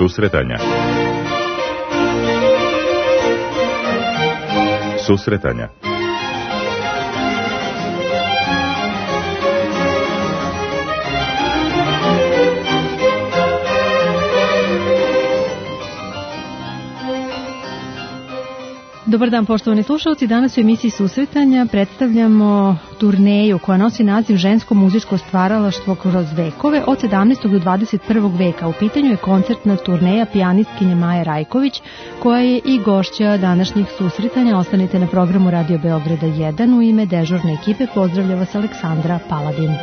Susretanja. Susretanja. Dobar dan, poštovani slušalci. Danas u emisiji Susretanja predstavljamo turneju koja nosi naziv Žensko muzičko stvaralaštvo kroz vekove od 17. do 21. veka. U pitanju je koncertna turneja pijanistkinje Maje Rajković, koja je i gošća današnjih susretanja. Ostanite na programu Radio Beograda 1. U ime dežurne ekipe pozdravlja vas Aleksandra Paladin.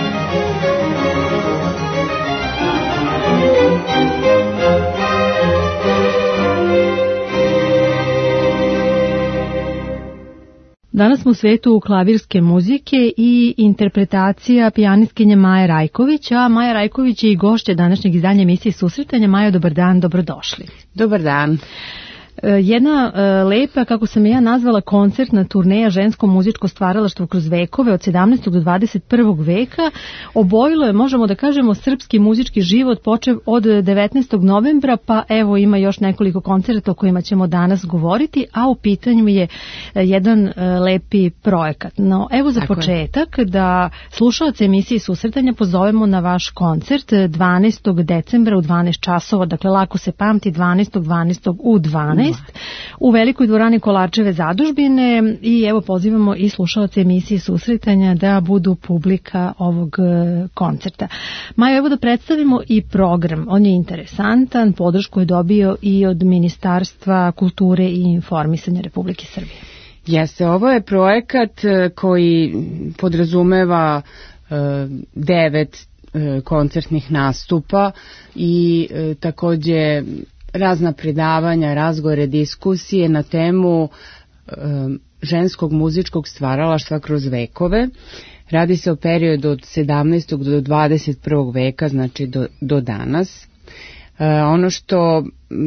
Danas smo u svetu klavirske muzike i interpretacija pijanistkinje Maje Rajković, a Maja Rajković je i gošća današnjeg izdanja emisije Susretanja. Majo, dobar dan, dobrodošli. Dobar dan. Jedna lepa, kako sam ja nazvala, koncertna turneja Žensko muzičko stvaralaštvo kroz vekove od 17. do 21. veka obojilo je, možemo da kažemo, srpski muzički život počev od 19. novembra, pa evo ima još nekoliko koncerta o kojima ćemo danas govoriti, a u pitanju je jedan lepi projekat. No, evo za početak da slušalce emisije Susretanja pozovemo na vaš koncert 12. decembra u 12 časova, dakle lako se pamti, 12. u 12. u velikoj dvorani Kolarčeve zadužbine i evo pozivamo i slušalce emisije Susretanja da budu publika ovog koncerta. Majo, evo da predstavimo i program. On je interesantan, podršku je dobio i od Ministarstva kulture i informisanja Republike Srbije. Jeste, ovo je projekat koji podrazumeva 9 koncertnih nastupa i takođe razna predavanja, razgovore, diskusije na temu ženskog muzičkog stvaralaštva kroz vekove. Radi se o periodu od 17. do 21. veka, znači do danas. Ono što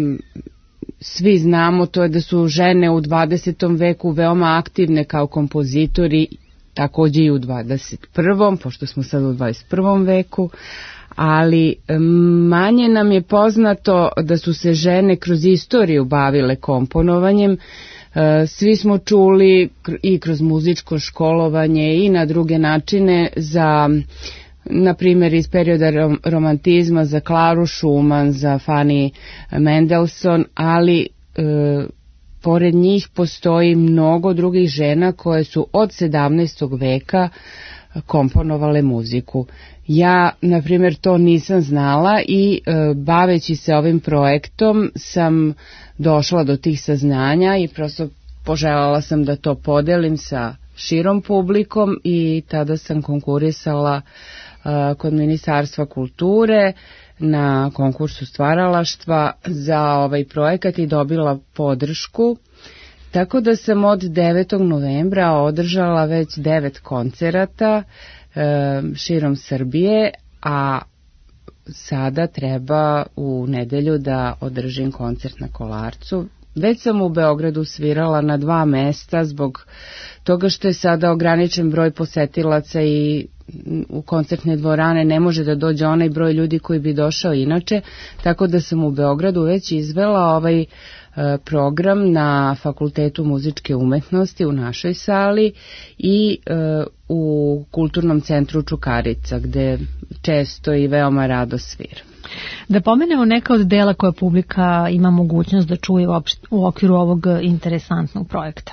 svi znamo, to je da su žene u 20. veku veoma aktivne kao kompozitori, takođe i u 21. pošto smo sad u 21. veku, ali manje nam je poznato da su se žene kroz istoriju bavile komponovanjem. Svi smo čuli i kroz muzičko školovanje i na druge načine za, na primjer, iz perioda romantizma za Klaru Schumann, za Fanny Mendelssohn, ali pored njih postoji mnogo drugih žena koje su od 17. veka komponovale muziku. Ja, na primjer, to nisam znala i baveći se ovim projektom sam došla do tih saznanja i prosto poželjela sam da to podelim sa širom publikom i tada sam konkurisala kod Ministarstva kulture na konkursu stvaralaštva za ovaj projekat i dobila podršku. Tako da sam od 9. novembra održala već 9 koncerata širom Srbije, a sada treba u nedelju da održim koncert na Kolarcu. Već sam u Beogradu svirala na 2 mesta zbog toga što je sada ograničen broj posetilaca i u koncertne dvorane ne može da dođe onaj broj ljudi koji bi došao inače, tako da sam u Beogradu već izvela ovaj program na Fakultetu muzičke umetnosti u našoj sali i u Kulturnom centru Čukarica, gde često i veoma rado sviram. Da pomenemo neka od dela koje publika ima mogućnost da čuje u okviru ovog interesantnog projekta.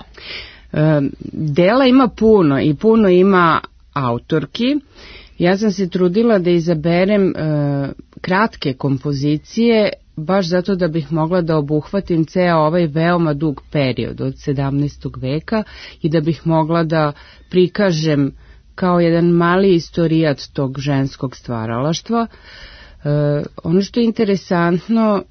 Dela ima puno i puno ima autorki. Ja sam se trudila da izaberem kratke kompozicije, baš zato da bih mogla da obuhvatim ceo ovaj veoma dug period od 17. veka i da bih mogla da prikažem kao jedan mali istorijat tog ženskog stvaralaštva. Ono što je interesantno,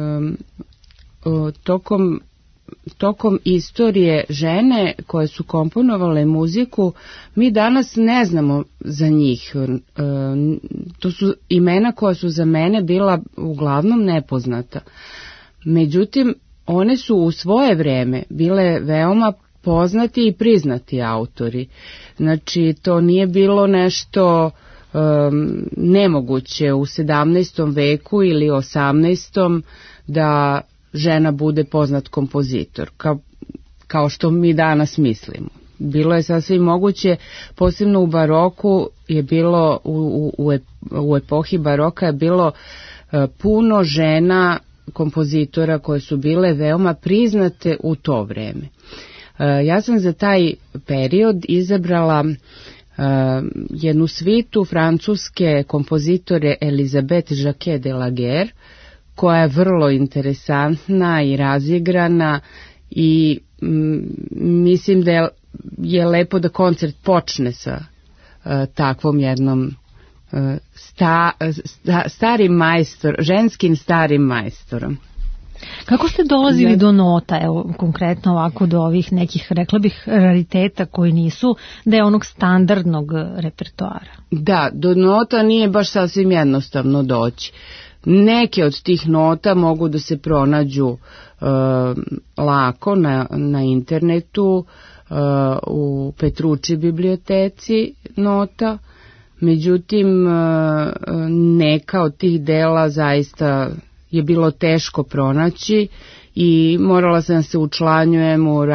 tokom istorije žene koje su komponovale muziku, mi danas ne znamo za njih. To su imena koja su za mene bila uglavnom nepoznata. Međutim, one su u svoje vreme bile veoma poznati i priznati autori. Znači, to nije bilo nešto nemoguće u 17. veku ili 18. da žena bude poznat kompozitor, kao što mi danas mislimo. Bilo je sasvim moguće, posebno u baroku je bilo, u epohi baroka je bilo puno žena kompozitora koje su bile veoma priznate u to vreme. Ja sam za taj period izabrala jednu svitu francuske kompozitore Elisabeth Jacquet de la Guerre, koja je vrlo interesantna i razigrana i mislim da je lepo da koncert počne sa takvom jednom ženskim starim majstorom. Kako ste dolazili do nota, evo konkretno ovako do ovih nekih, rekla bih, rariteta koji nisu deo onog standardnog repertoara? Da, do nota nije baš sasvim jednostavno doći. Neke od tih nota mogu da se pronađu lako na internetu, u Petrucci biblioteci nota, međutim neka od tih dela zaista je bilo teško pronaći i morala sam se učlanjujem u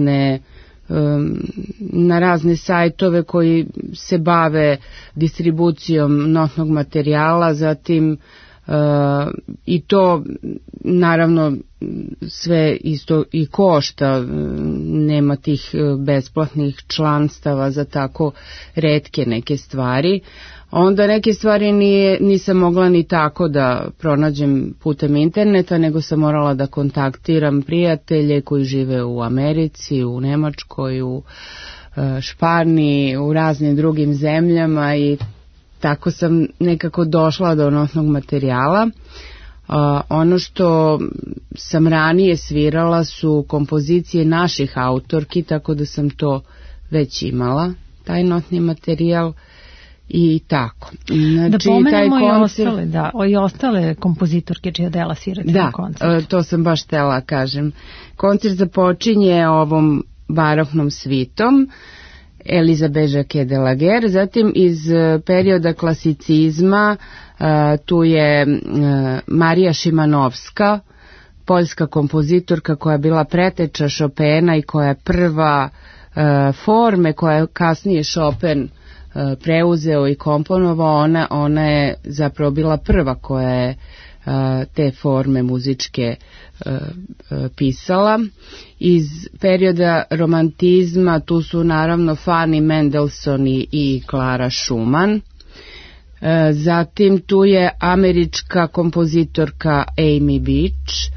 na razne sajtove koji se bave distribucijom notnog materijala, zatim i to naravno sve isto i košta, nema tih besplatnih članstava za tako retke neke stvari. Onda neke stvari nisam mogla ni tako da pronađem putem interneta, nego sam morala da kontaktiram prijatelje koji žive u Americi, u Nemačkoj, u Španiji, u raznim drugim zemljama i tako sam nekako došla do notnog materijala. Ono što sam ranije svirala su kompozicije naših autorki, tako da sam to već imala, taj notni materijal i tako. Znači, da pomenemo i ostale kompozitorke čija dela svirate na koncertu. Da, to sam baš htjela kažem. Koncert započinje ovom baroknom svitom Elisabeth Jacquet de la Guerre, zatim iz perioda klasicizma tu je Marija Šimanovska, poljska kompozitorka koja je bila preteča Chopina i koja je prva forme koja je kasnije Chopin preuzeo i komponovao, ona je zapravo bila prva koja je te forme muzičke pisala. Iz perioda romantizma tu su naravno Fanny Mendelssohn i Clara Schumann. Zatim tu je američka kompozitorka Amy Beach.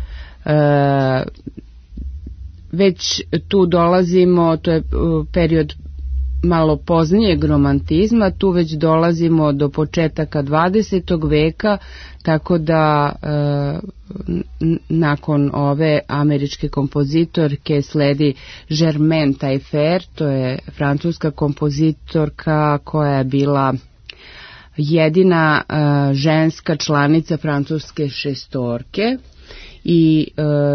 Već tu dolazimo, to je period malo poznijeg romantizma, tu već dolazimo do početaka 20. veka, tako da nakon ove američke kompozitorke sledi Germaine Taillefer, to je francuska kompozitorka koja je bila jedina ženska članica francuske šestorke i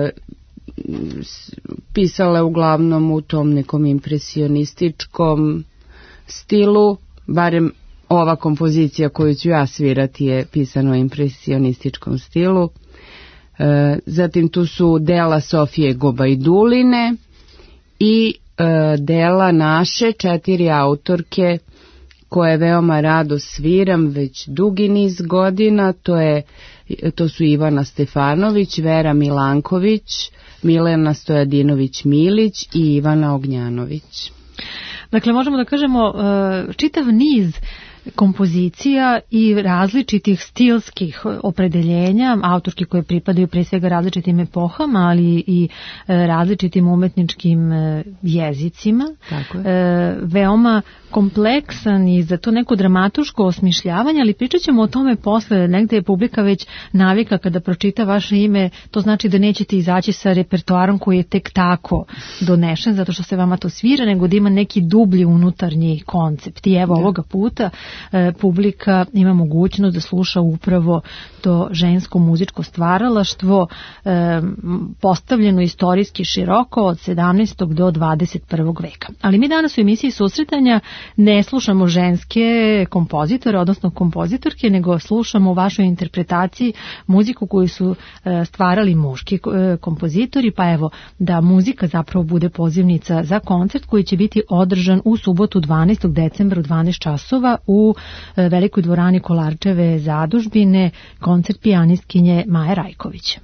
pisala je uglavnom u tom nekom impresionističkom stilu, barem ova kompozicija koju ću ja svirati je pisana u impresionističkom stilu. Zatim tu su dela Sofije Gobajduline i dela naše 4 autorke koje veoma rado sviram već dugi niz godina, to su Ivana Stefanović, Vera Milanković, Milena Stojadinović-Milić i Ivana Ognjanović. Dakle, možemo da kažemo čitav niz kompozicija i različitih stilskih opredeljenja, autorki koje pripadaju pre svega različitim epohama, ali i različitim umetničkim jezicima. Tako je. Veoma kompleksan i za to neko dramaturško osmišljavanje, ali pričat ćemo o tome posle, negde je publika već navika kada pročita vaše ime, to znači da nećete izaći sa repertoarom koji je tek tako donešen, zato što se vama to svira, nego da ima neki dublji unutarnji koncept. I evo ovoga puta publika ima mogućnost da sluša upravo to žensko muzičko stvaralaštvo postavljeno istorijski široko od 17. do 21. veka. Ali mi danas u emisiji Susretanja ne slušamo ženske kompozitore, odnosno kompozitorke, nego slušamo u vašoj interpretaciji muziku koju su stvarali muški kompozitori, pa evo da muzika zapravo bude pozivnica za koncert koji će biti održan u subotu 12. decembra u 12 časova u Velikoj dvorani Kolarčeve zadužbine, koncert pijanistkinje Maje Rajković.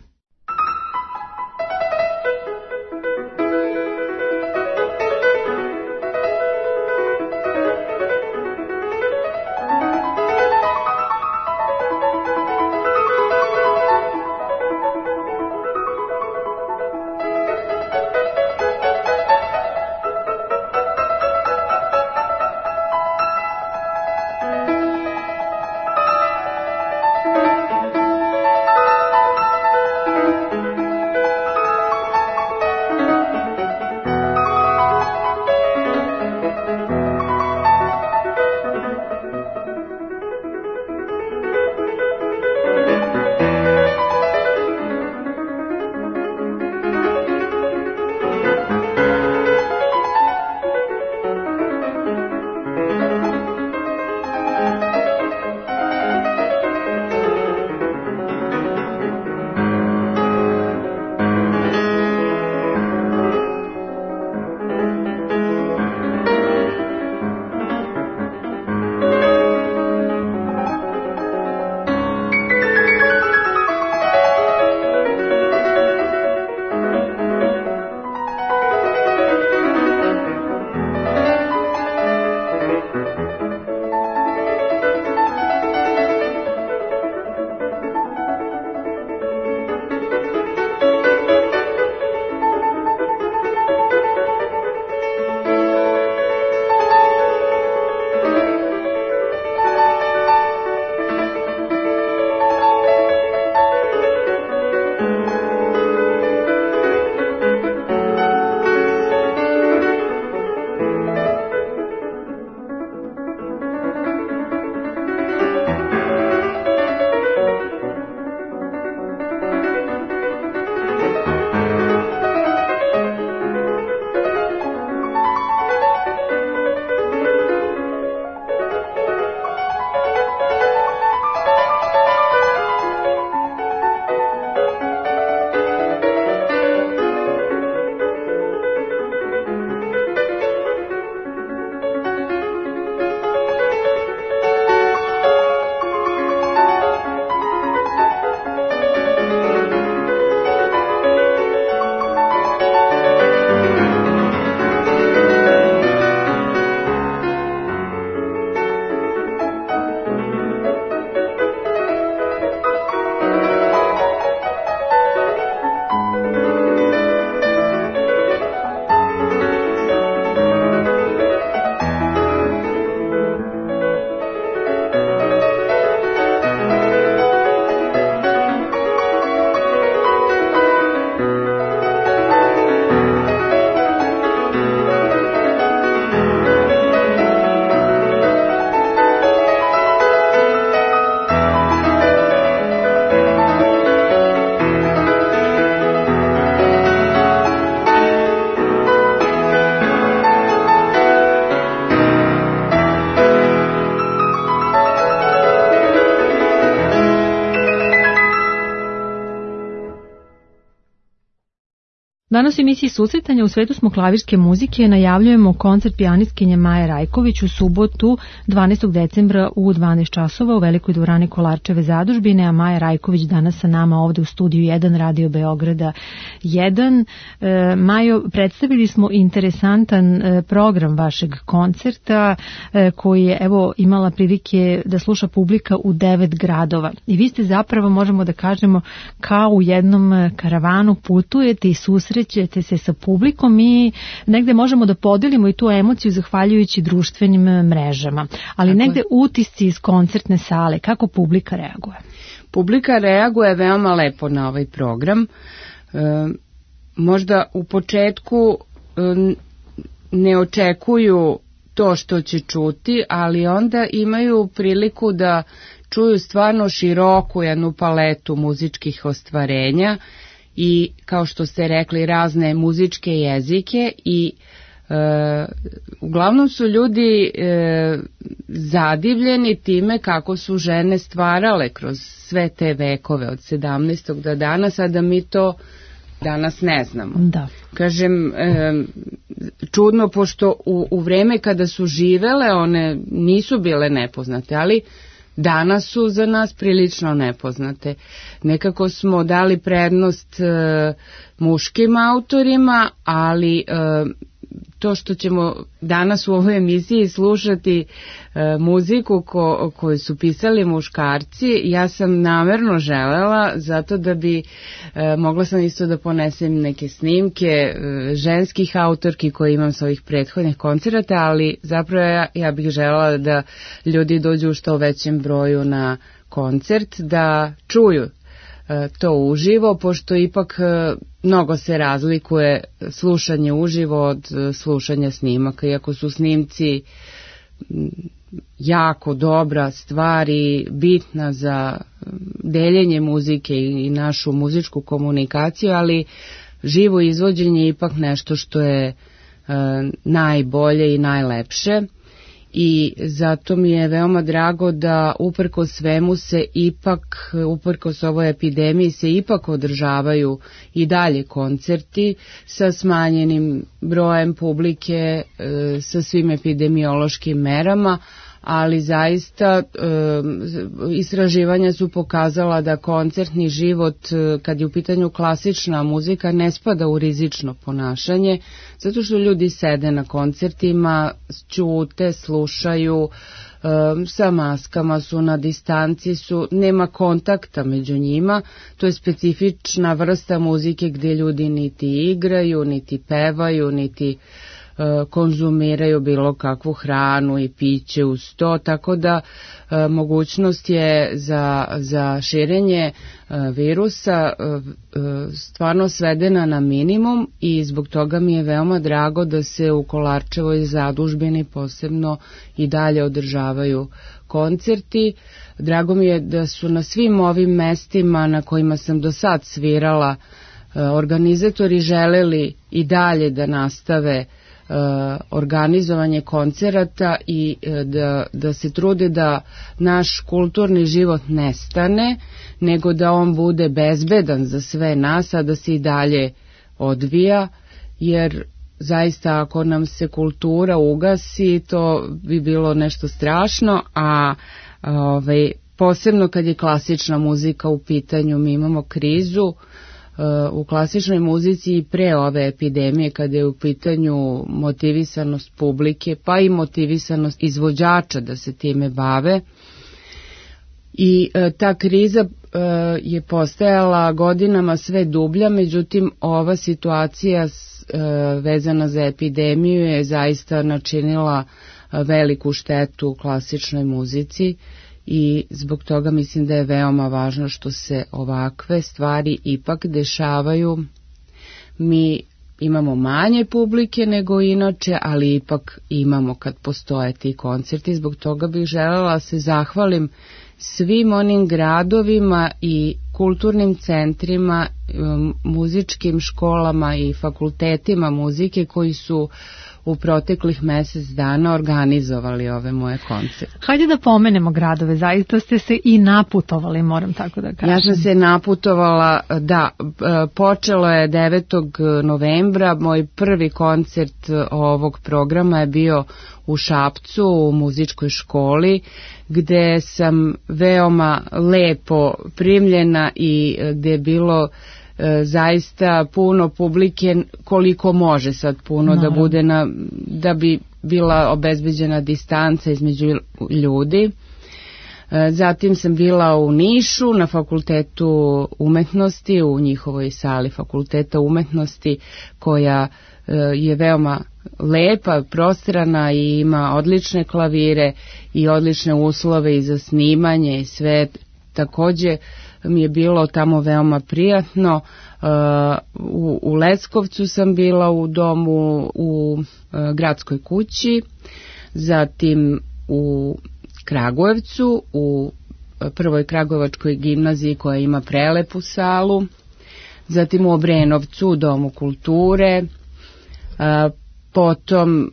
Danas u emisiji Susretanja u svetu smo klavirske muzike najavljujemo koncert pijanistkinje Maje Rajković u subotu 12. decembra u 12 časova u Velikoj dvorani Kolarčeve zadužbine, a Maja Rajković danas sa nama ovde u studiju 1 Radio Beograda 1. Majo, predstavili smo interesantan program vašeg koncerta koji je evo imala prilike da sluša publika u 9 gradova. I vi ste zapravo, možemo da kažemo, kao u jednom karavanu putujete i susrećete se sa publikom i negde možemo da podelimo i tu emociju zahvaljujući društvenim mrežama. Ali negde utisci iz koncertne sale, kako publika reaguje? Publika reaguje veoma lepo na ovaj program. Možda u početku ne očekuju to što će čuti, ali onda imaju priliku da čuju stvarno široku jednu paletu muzičkih ostvarenja i, kao što ste rekli, razne muzičke jezike i uglavnom su ljudi zadivljeni time kako su žene stvarale kroz sve te vekove od 17. do danas, a da mi to danas ne znamo. Da. Kažem, čudno, pošto u vreme kada su živele one nisu bile nepoznate, ali danas su za nas prilično nepoznate. Nekako smo dali prednost muškim autorima, ali to što ćemo danas u ovoj emisiji slušati muziku koju su pisali muškarci, ja sam namerno želela, zato da bi mogla sam isto da ponesem neke snimke ženskih autorki koje imam sa ovih prethodnih koncerata, ali zapravo ja bih želela da ljudi dođu u što većem broju na koncert, da čuju to uživo, pošto ipak mnogo se razlikuje slušanje uživo od slušanja snimaka, iako su snimci jako dobra stvar i bitna za deljenje muzike i našu muzičku komunikaciju, ali živo izvođenje je ipak nešto što je najbolje i najlepše. I zato mi je veoma drago da uprkos svemu se ipak, uprkos ovoj epidemiji se ipak održavaju i dalje koncerti sa smanjenim brojem publike, sa svim epidemiološkim merama, ali zaista istraživanja su pokazala da koncertni život, kad je u pitanju klasična muzika, ne spada u rizično ponašanje, zato što ljudi sede na koncertima, ćute, slušaju, sa maskama su, na distanci su, nema kontakta među njima. To je specifična vrsta muzike gdje ljudi niti igraju, niti pevaju, niti konzumiraju bilo kakvu hranu i piće uz to, tako da mogućnost je za širenje virusa stvarno svedena na minimum i zbog toga mi je veoma drago da se u Kolarčevoj zadužbini posebno i dalje održavaju koncerti. Drago mi je da su na svim ovim mestima na kojima sam do sad svirala organizatori želeli i dalje da nastave organizovanje koncerata i da se trude da naš kulturni život ne stane, nego da on bude bezbedan za sve nas, a da se i dalje odvija, jer zaista ako nam se kultura ugasi, to bi bilo nešto strašno, a posebno kad je klasična muzika u pitanju, mi imamo krizu u klasičnoj muzici i pre ove epidemije, kada je u pitanju motivisanost publike, pa i motivisanost izvođača da se time bave. I ta kriza je postajala godinama sve dublja, međutim ova situacija vezana za epidemiju je zaista načinila veliku štetu klasičnoj muzici. I zbog toga mislim da je veoma važno što se ovakve stvari ipak dešavaju. Mi imamo manje publike nego inače, ali ipak imamo kad postoje ti koncerti. Zbog toga bih želela se zahvalim svim onim gradovima i kulturnim centrima, muzičkim školama i fakultetima muzike koji su u proteklih mjesec dana organizovali ove moje koncerte. Hajde da pomenemo gradove, zaista ste se i naputovali, moram tako da kažem. Ja sam se naputovala, da, počelo je 9. novembra, moj prvi koncert ovog programa je bio u Šapcu u muzičkoj školi, gde sam veoma lepo primljena i gde je bilo zaista puno publike, koliko može sad puno da bude, da bi bila obezbeđena distanca između ljudi. Zatim sam bila u Nišu na Fakultetu umetnosti, u njihovoj sali Fakulteta umetnosti, koja je veoma lepa, prostrana i ima odlične klavire i odlične uslove i za snimanje i sve. Takođe mi je bilo tamo veoma prijatno. U Leskovcu sam bila u domu u gradskoj kući. zatim u Kragujevcu, u prvoj Kragujevačkoj gimnaziji koja ima prelepu salu, zatim u Obrenovcu u Domu kulture, potom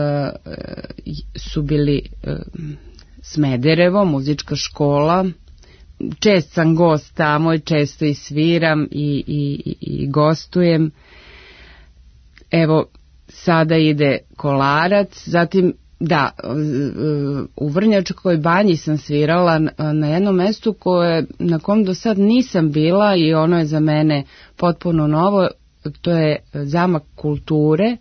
su bili Smederevo, muzička škola. Čest sam gost tamo i često i sviram i gostujem. Evo, sada ide Kolarac, zatim da, u Vrnjačkoj banji sam svirala na jednom mestu na kom do sad nisam bila i ono je za mene potpuno novo, to je Zamak kulture,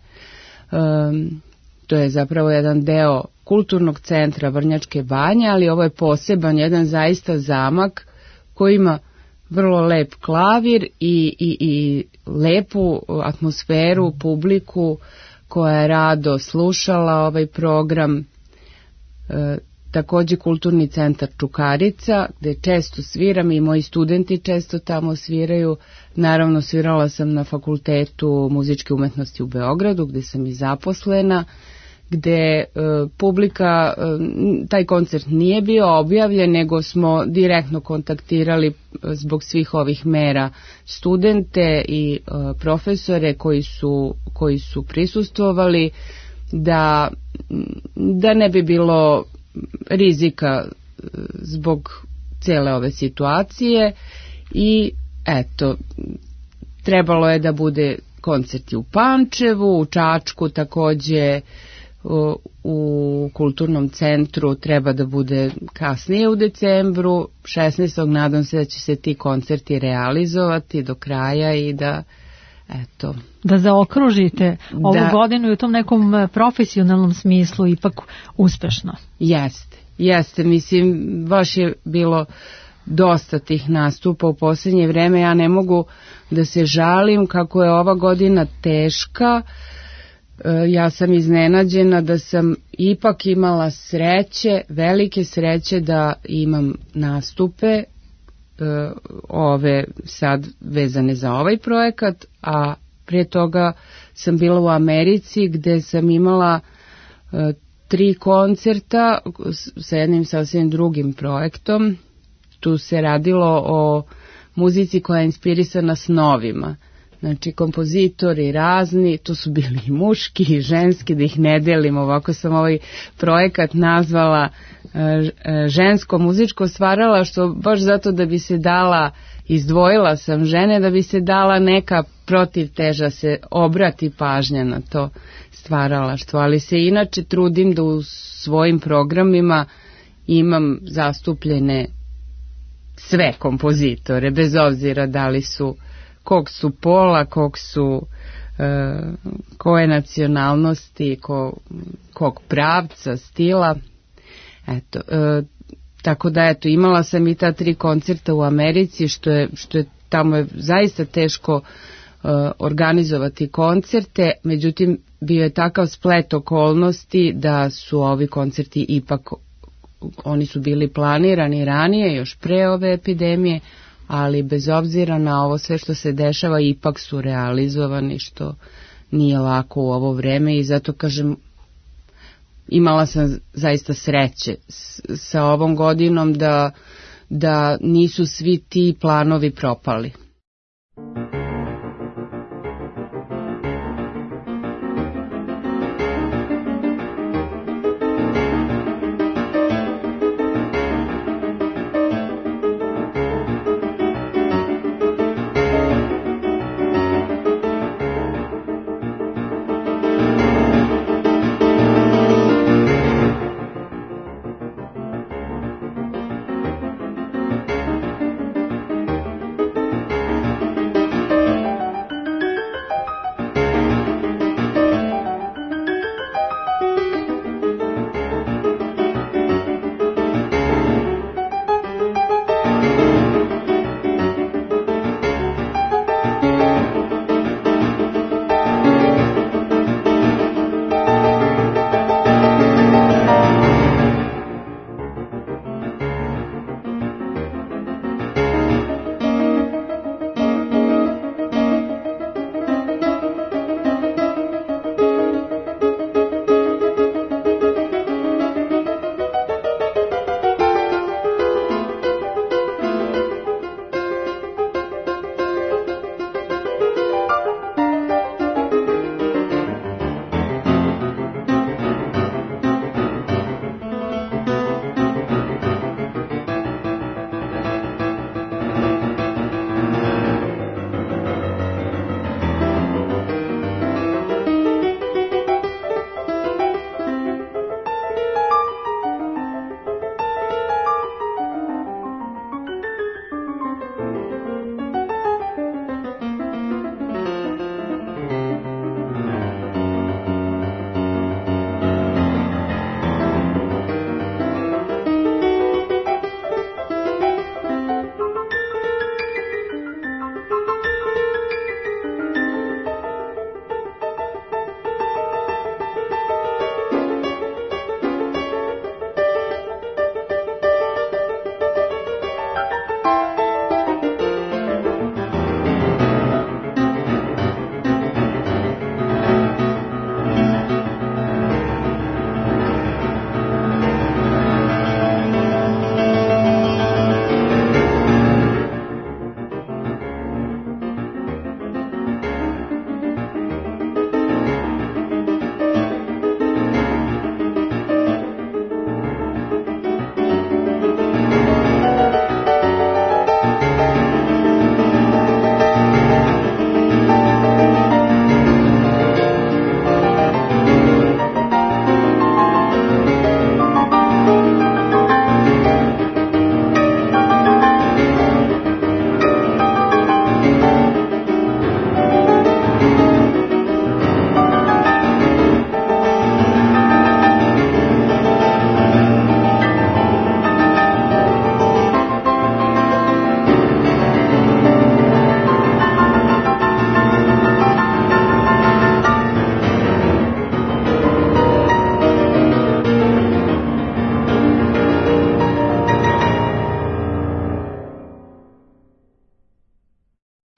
to je zapravo jedan deo kulturnog centra Vrnjačke banje, ali ovo je poseban jedan zaista zamak koji ima vrlo lep klavir i lepu atmosferu, publiku koja je rado slušala ovaj program. Takođe kulturni centar Čukarica, gde često sviram i moji studenti često tamo sviraju. Naravno, svirala sam na Fakultetu muzičke umetnosti u Beogradu, gde sam i zaposlena, gde publika, taj koncert nije bio objavljen, nego smo direktno kontaktirali zbog svih ovih mera studente i profesore koji su prisustvovali, da ne bi bilo rizika zbog cele ove situacije. I eto, trebalo je da bude koncerti u Pančevu, u Čačku takođe, u kulturnom centru treba da bude kasnije u decembru, 16. nadam se da će se ti koncerti realizovati do kraja i da eto, da zaokružite ovu godinu i u tom nekom profesionalnom smislu ipak uspešno. Jeste, mislim, baš je bilo dosta tih nastupa u posljednje vreme. Ja ne mogu da se žalim kako je ova godina teška. Ja sam iznenađena da sam ipak imala sreće, velike sreće da imam nastupe, ove sad vezane za ovaj projekat, a prije toga sam bila u Americi gde sam imala 3 koncerta sa jednim sasvim drugim projektom. Tu se radilo o muzici koja je inspirisana snovima. Znači, kompozitori razni, tu su bili i muški i ženski, da ih ne delim, ovako sam ovaj projekat nazvala žensko muzičko stvaralaštvo, baš zato da bi se dala, izdvojila sam žene, da bi se dala neka protivteža, se obrati pažnja na to stvaralaštvo, ali se inače trudim da u svojim programima imam zastupljene sve kompozitore, bez obzira da li su, kog su pola, koje nacionalnosti, kog pravca, stila. Eto, tako da eto, imala sam i ta 3 koncerta u Americi, što je tamo je zaista teško organizovati koncerte, međutim bio je takav splet okolnosti da su ovi koncerti ipak, oni su bili planirani ranije, još pre ove epidemije, ali bez obzira na ovo sve što se dešava, ipak su realizovani, što nije lako u ovo vreme i zato kažem, imala sam zaista sreće sa ovom godinom da nisu svi ti planovi propali.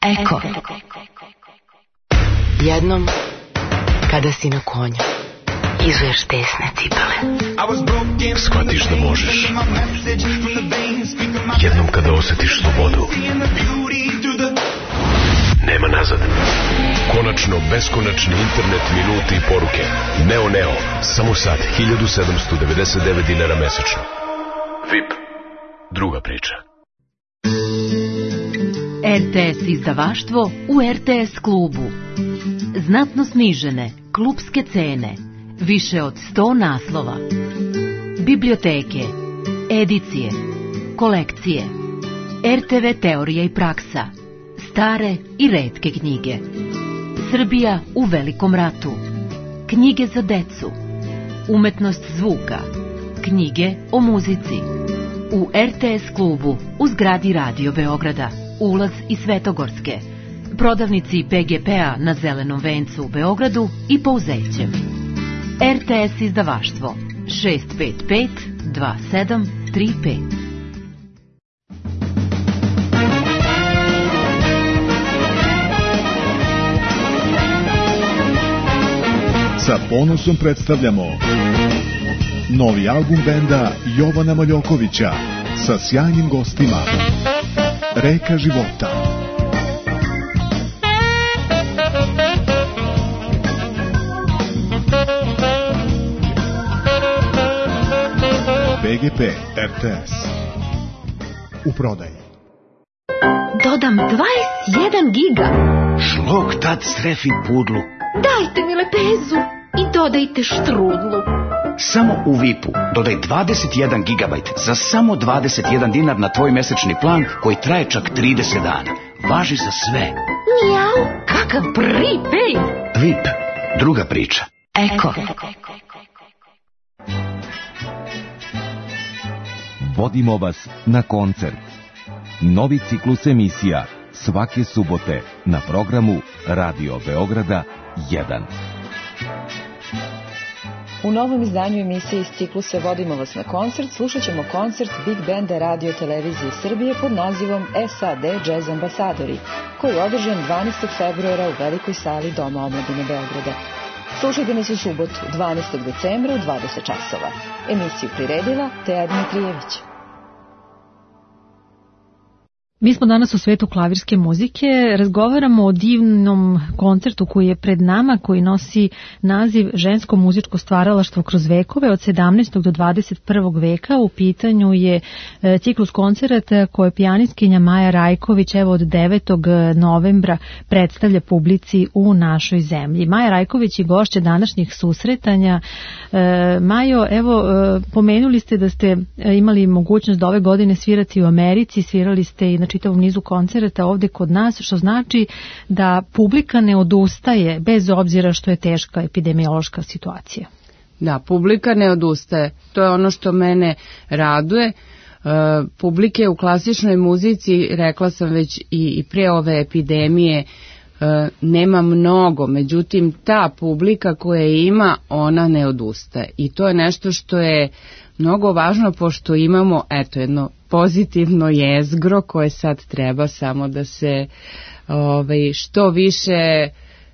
Eko. Jednom, kada si na konju, izuješ tesne cipele. Shvatiš da možeš. Jednom kada osjetiš slobodu, nema nazad. Konačno beskonačni internet, minuti i poruke. Neo, samo sad, 1799 dinara mesečno. VIP, druga priča. RTS izdavaštvo u RTS klubu. Znatno snižene klubske cene. Više od 100 naslova. Biblioteke, edicije, kolekcije, RTV teorija i praksa, stare i retke knjige. Srbija u velikom ratu. Knjige za decu. Umetnost zvuka. Knjige o muzici. U RTS klubu u zgradi Radio Beograda. Ulaz iz Svetogorske. Prodavnici PGP-a na Zelenom vencu u Beogradu i Pouzećem. RTS izdavaštvo 655 2735. Sa ponosom predstavljamo novi album benda Jovana Maljokovića sa sjajnim gostima. Reka života. PGP RTS u prodaji. Dodam 21 giga. Šlok tad strefi pudlu. Dajte mi lepezu i dodajte štrudlu. Samo u VIP-u dodaj 21 gigabajt za samo 21 dinar na tvoj mesečni plan koji traje čak 30 dana. Važi za sve. Mijau, kakav prepaid. VIP, druga priča. Eko. Vodimo vas na koncert. Novi ciklus emisija svake subote na programu Radio Beograda 1. U novom izdanju emisije iz ciklusa Vodimo vas na koncert slušat ćemo koncert Big Banda Radio Televizije Srbije pod nazivom SAD Jazz Ambasadori, koji je održan 12. februara u velikoj sali Doma omladine Beograda. Slušajte nas u subotu, 12. decembra u 20 časova. Emisiju priredila Teja Dmitrijević. Mi smo danas u svetu klavirske muzike, razgovaramo o divnom koncertu koji je pred nama, koji nosi naziv Žensko muzičko stvaralaštvo kroz vekove od 17. do 21. veka. U pitanju je ciklus koncerata koje pijanistkinja Maja Rajković evo od 9. novembra predstavlja publici u našoj zemlji. Maja Rajković je gošća današnjih susretanja. Majo, evo, pomenuli ste da ste imali mogućnost da ove godine svirati u Americi, svirali ste i na čitavom nizu koncerata ovde kod nas, što znači da publika ne odustaje bez obzira što je teška epidemiološka situacija. Da, publika ne odustaje. To je ono što mene raduje. Publike u klasičnoj muzici, rekla sam već i pre ove epidemije, nema mnogo, međutim ta publika koja ima, ona ne odustaje. I to je nešto što je mnogo važno, pošto imamo jedno pozitivno jezgro koje sad treba samo da se što više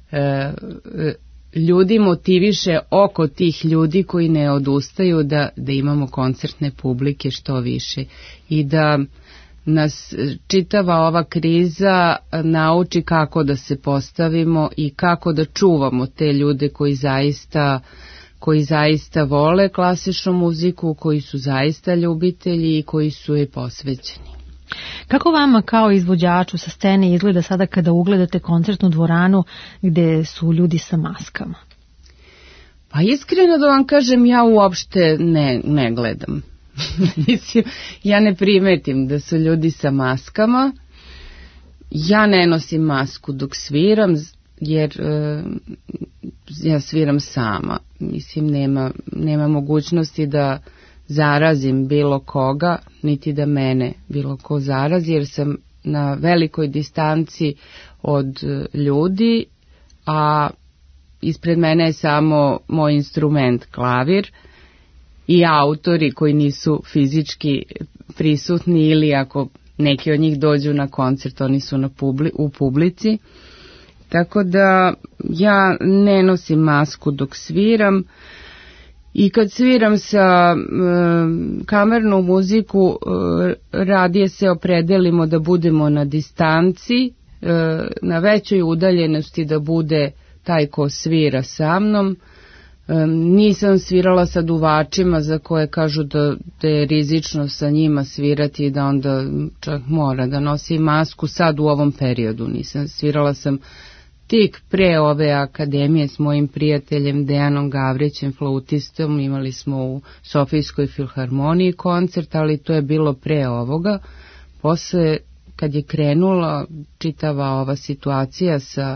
ljudi motiviše oko tih ljudi koji ne odustaju, da imamo koncertne publike što više i da nas čitava ova kriza nauči kako da se postavimo i kako da čuvamo te ljude koji zaista vole klasičnu muziku, koji su zaista ljubitelji i koji su je posvećeni. Kako vama kao izvođaču sa scene izgleda sada kada ugledate koncertnu dvoranu gde su ljudi sa maskama? Pa iskreno da vam kažem, ja uopšte ne gledam. Mislim, ja ne primetim da su ljudi sa maskama. Ja ne nosim masku dok sviram, jer ja sviram sama. Mislim, nema mogućnosti da zarazim bilo koga, niti da mene bilo ko zarazi, jer sam na velikoj distanci od ljudi, a ispred mene je samo moj instrument, klavir, i autori koji nisu fizički prisutni ili ako neki od njih dođu na koncert, oni su u publici. Tako da ja ne nosim masku dok sviram i kad sviram sa kamernu muziku radije se opredelimo da budemo na distanci, na većoj udaljenosti da bude taj ko svira sa mnom. Nisam svirala sa duvačima za koje kažu da je rizično sa njima svirati i da onda čak mora da nosi masku. Sad u ovom periodu nisam svirala, sam tik pre ove akademije s mojim prijateljem Dejanom Gavrićem, flautistom, imali smo u Sofijskoj filharmoniji koncert, ali to je bilo pre ovoga. Posle, kad je krenula čitava ova situacija sa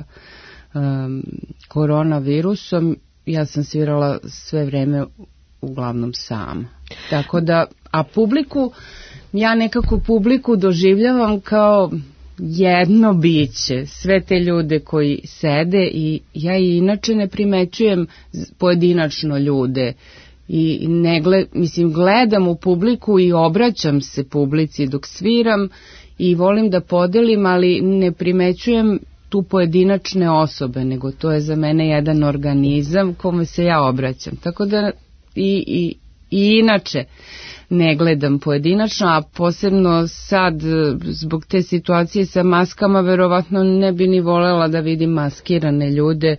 koronavirusom, ja sam svirala sve vreme uglavnom sama. Tako da, a publiku, ja nekako publiku doživljavam kao jedno biće, sve te ljude koji sede i ja i inače ne primećujem pojedinačno ljude i gledam u publiku i obraćam se publici dok sviram i volim da podelim, ali ne primećujem tu pojedinačne osobe, nego to je za mene jedan organizam kome se ja obraćam. Tako da i inače ne gledam pojedinačno, a posebno sad zbog te situacije sa maskama verovatno ne bi ni volela da vidim maskirane ljude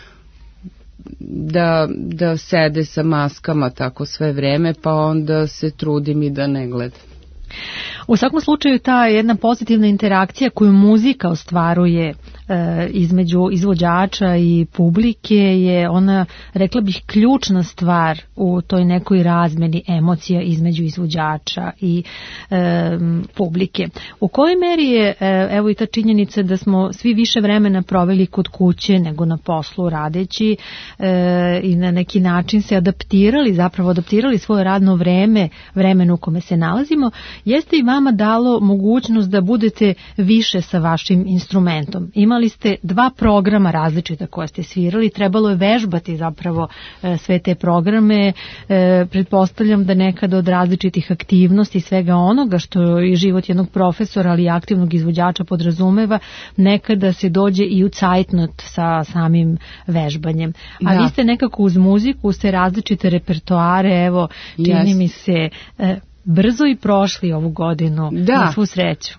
da sede sa maskama tako sve vreme, pa onda se trudim i da ne gledam. U svakom slučaju ta jedna pozitivna interakcija koju muzika ostvaruje između izvođača i publike je ona, rekla bih, ključna stvar u toj nekoj razmeni emocija između izvođača i publike. U kojoj meri je, evo i ta činjenica da smo svi više vremena proveli kod kuće nego na poslu radeći i na neki način se adaptirali svoje radno vreme vremenu u kome se nalazimo, jeste i vama dalo mogućnost da budete više sa vašim instrumentom. Imali ste 2 programa različita koje ste svirali, trebalo je vežbati zapravo sve te programe, pretpostavljam da nekada od različitih aktivnosti, svega onoga što i život jednog profesora, ali i aktivnog izvođača podrazumeva, nekada se dođe i u cajtnot sa samim vežbanjem. A vi ste nekako uz muziku, uz te različite repertoare, evo, čini mi se, brzo i prošli ovu godinu, na svu sreću.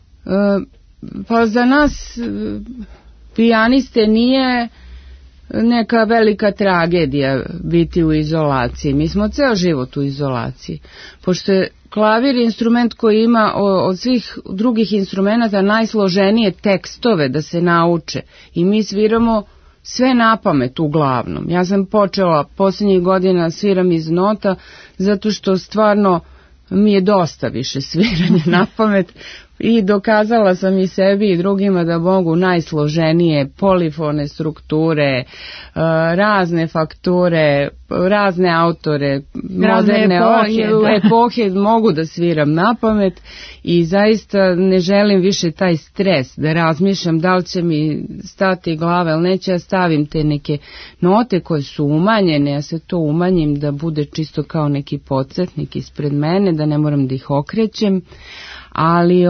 Pa za nas pijaniste nije neka velika tragedija biti u izolaciji. Mi smo ceo život u izolaciji. Pošto je klavir instrument koji ima od svih drugih instrumenta najsloženije tekstove da se nauče i mi sviramo sve napamet uglavnom. Ja sam počela posljednjih godina sviram iz nota zato što stvarno mi je dosta više sviranje napamet i dokazala sam i sebi i drugima da mogu najsloženije polifone strukture, razne fakture, razne autore, moderne epohe mogu da sviram napamet i zaista ne želim više taj stres da razmišljam da li će mi stati glava ili neće, ja stavim te neke note koje su umanjene, ja se to umanjim da bude čisto kao neki podsjetnik ispred mene, da ne moram da ih okrećem. Ali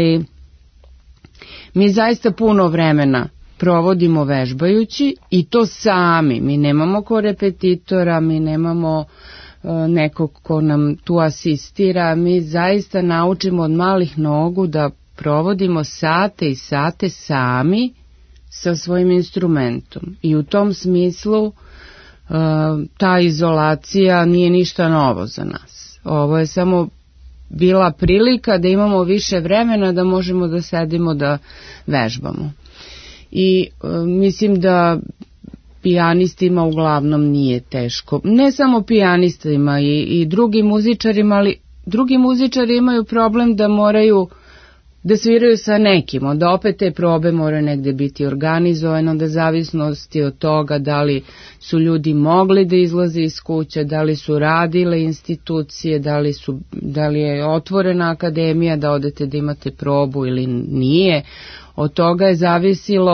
mi zaista puno vremena provodimo vežbajući i to sami. Mi nemamo korepetitora, mi nemamo nekog ko nam tu asistira, mi zaista naučimo od malih nogu da provodimo sate i sate sami sa svojim instrumentom. I u tom smislu ta izolacija nije ništa novo za nas. Ovo je samo bila prilika da imamo više vremena da možemo da sedimo da vežbamo. I mislim da pijanistima uglavnom nije teško. Ne samo pijanistima i drugim muzičarima, ali drugi muzičari imaju problem da moraju da sviraju sa nekim, onda opet te probe moraju negde biti organizovane, onda zavisnosti od toga da li su ljudi mogli da izlaze iz kuće, da li su radile institucije, da li je otvorena akademija da odete da imate probu ili nije. Od toga je zavisilo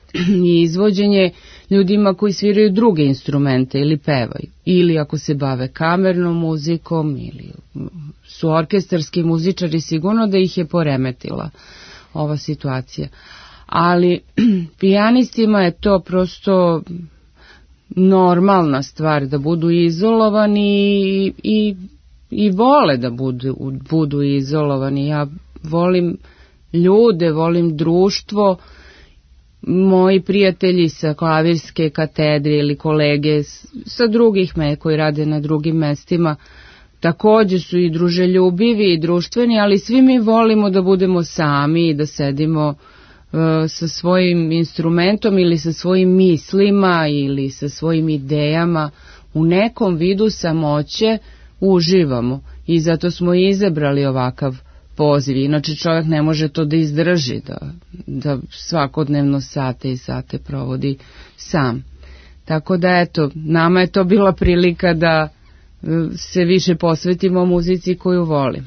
i izvođenje ljudima koji sviraju druge instrumente ili pevaju, ili ako se bave kamernom muzikom ili su orkestarski muzičari, sigurno da ih je poremetila ova situacija. Ali pijanistima je to prosto normalna stvar da budu izolovani i vole da budu izolovani. Ja volim ljude, volim društvo. Moji prijatelji sa klavirske katedre ili kolege sa drugih koji rade na drugim mestima također su i druželjubivi i društveni, ali svi mi volimo da budemo sami i da sedimo sa svojim instrumentom ili sa svojim mislima ili sa svojim idejama u nekom vidu samoće uživamo i zato smo i izabrali ovakav poziv. Inače čovjek ne može to da izdrži, da svakodnevno sate i sate provodi sam. Tako da eto, nama je to bila prilika da se više posvetimo muzici koju volim.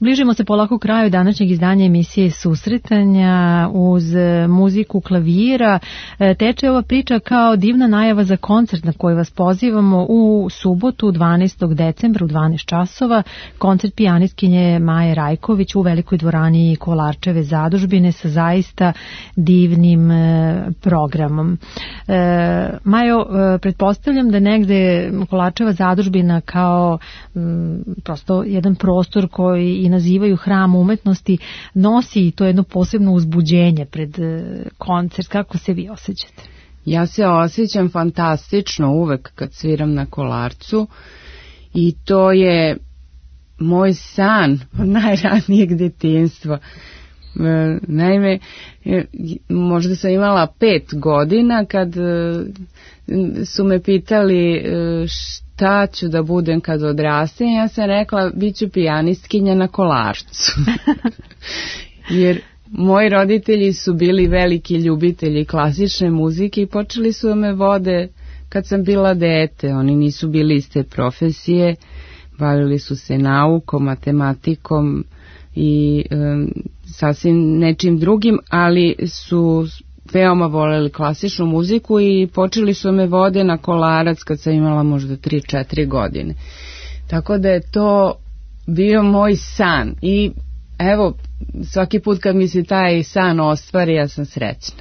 Bližimo se polako kraju današnjeg izdanja emisije Susretanja. Uz muziku klavira teče ova priča kao divna najava za koncert na koji vas pozivamo u subotu 12. decembra u 12 časova. Koncert pijanistkinje Maje Rajković u Velikoj dvorani Kolarčeve zadužbine sa zaista divnim programom. Majo, pretpostavljam da negde Kolarčeva zadužbina kao prosto jedan prostor koji i nazivaju hram umetnosti nosi to jedno posebno uzbuđenje pred koncert. Kako se vi osjećate? Ja se osjećam fantastično uvek kad sviram na Kolarcu i to je moj san od najranijeg detinjstva. Naime, možda sam imala 5 godina kad su me pitali šta ću da budem kad odrastem. Ja sam rekla, bit ću pijanistkinja na Kolarcu. Jer moji roditelji su bili veliki ljubitelji klasične muzike i počeli su da me vode kad sam bila dete. Oni nisu bili iz te profesije, bavili su se naukom, matematikom i sasvim nečim drugim, ali su veoma voleli klasičnu muziku i počeli su me vode na Kolarac kad sam imala možda 3-4 godine. Tako da je to bio moj san i evo, svaki put kad mi se taj san ostvari, ja sam srećna.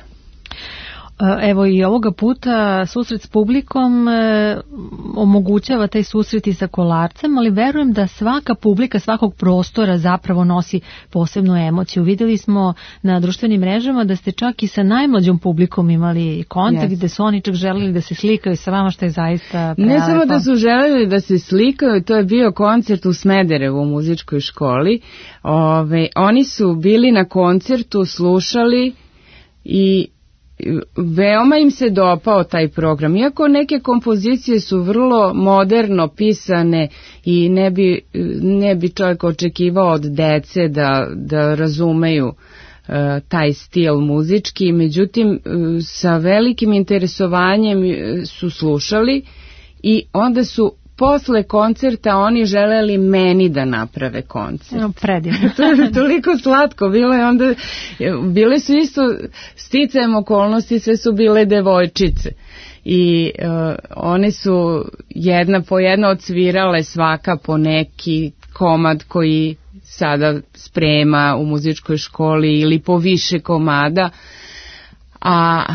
Evo i ovoga puta susret s publikom omogućava taj susret i sa Kolarcem, ali verujem da svaka publika svakog prostora zapravo nosi posebnu emociju. Vidjeli smo na društvenim mrežama da ste čak i sa najmlađom publikom imali kontakt, gde su oni čak želeli da se slikaju sa vama, što je zaista prelepo. Ne samo da su želeli da se slikaju, to je bio koncert u Smederevu u muzičkoj školi. Oni su bili na koncertu, slušali i veoma im se dopao taj program. Iako neke kompozicije su vrlo moderno pisane i ne bi čovjek očekivao od dece da razumeju taj stil muzički, međutim sa velikim interesovanjem su slušali i onda su posle koncerta oni želeli meni da naprave koncert. Predivno. To je toliko slatko bilo i onda bile su isto sticajem okolnosti, sve su bile devojčice i one su jedna po jedna odsvirale svaka po neki komad koji sada sprema u muzičkoj školi ili po više komada. A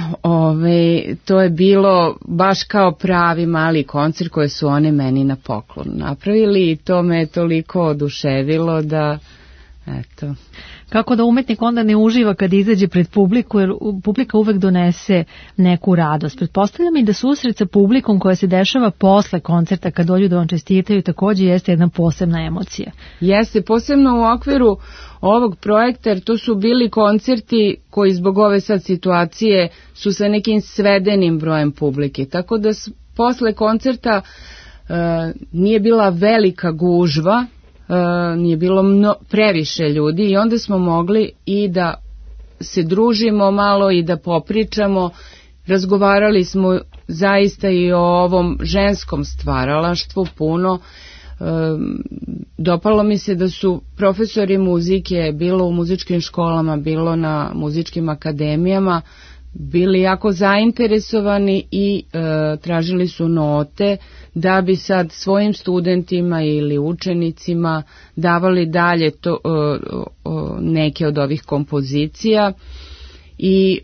to je bilo baš kao pravi mali koncert koji su one meni na poklon napravili i to me je toliko oduševilo da, eto. Kako da umetnik onda ne uživa kad izađe pred publiku, jer publika uvek donese neku radost. Pretpostavljam i da susret sa publikom koja se dešava posle koncerta kad dođu da vam čestitaju također jeste jedna posebna emocija. Jeste, posebno u okviru ovog projekta, jer to su bili koncerti koji zbog ove sad situacije su sa nekim svedenim brojem publike. Tako da posle koncerta nije bila velika gužva, nije bilo previše ljudi i onda smo mogli i da se družimo malo i da popričamo. Razgovarali smo zaista i o ovom ženskom stvaralaštvu puno. Dopalo mi se da su profesori muzike, bilo u muzičkim školama, bilo na muzičkim akademijama, bili jako zainteresovani i tražili su note da bi sad svojim studentima ili učenicima davali dalje neke od ovih kompozicija i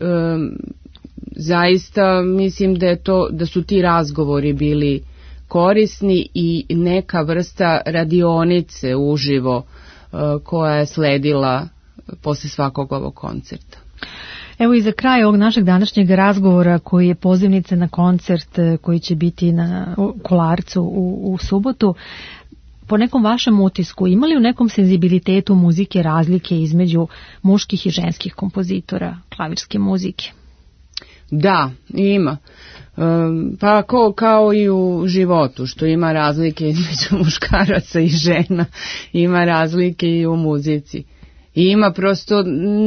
zaista mislim da su ti razgovori bili korisni i neka vrsta radionice uživo koja je sledila posle svakog ovog koncerta. Evo i za kraj ovog našeg današnjeg razgovora koji je pozivnica na koncert koji će biti na Kolarcu u subotu, po nekom vašem utisku ima li u nekom senzibilitetu muzike razlike između muških i ženskih kompozitora klavirske muzike? Da, ima. Pa kao i u životu, što ima razlike između muškaraca i žena, ima razlike i u muzici. I ima prosto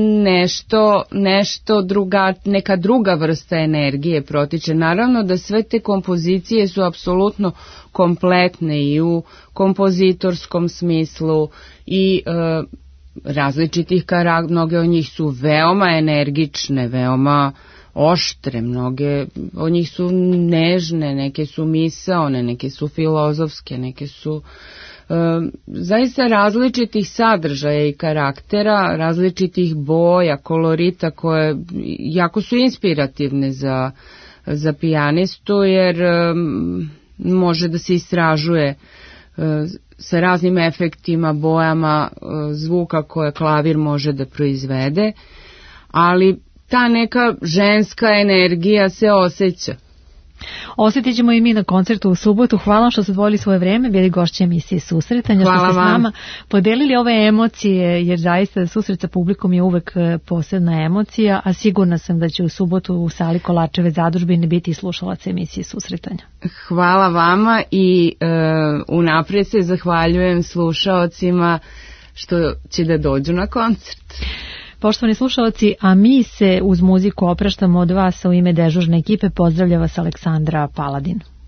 nešto neka druga vrsta energije protiče. Naravno da sve te kompozicije su apsolutno kompletne i u kompozitorskom smislu i različitih karaktera, mnoge od njih su veoma energične, veoma oštre, mnoge od njih su nežne, neke su misaone, neke su filozofske, neke su zaista različitih sadržaja i karaktera, različitih boja, kolorita koje jako su inspirativne za pijanistu, jer može da se istražuje sa raznim efektima, bojama zvuka koje klavir može da proizvede, ali ta neka ženska energija se osjeća. Osjetit ćemo i mi na koncertu u subotu. Hvala što ste odvojili svoje vreme, bili gošće emisije Susretanja, što ste s nama podelili ove emocije, jer zaista susret sa publikom je uvek posebna emocija, a sigurna sam da će u subotu u sali Kolačeve zadužbine biti slušalaca emisije Susretanja. Hvala vama i unaprijed se zahvaljujem slušaocima što će da dođu na koncert. Poštovani slušalci, a mi se uz muziku opraštamo od vas, u ime dežurne ekipe pozdravlja vas Aleksandra Paladin.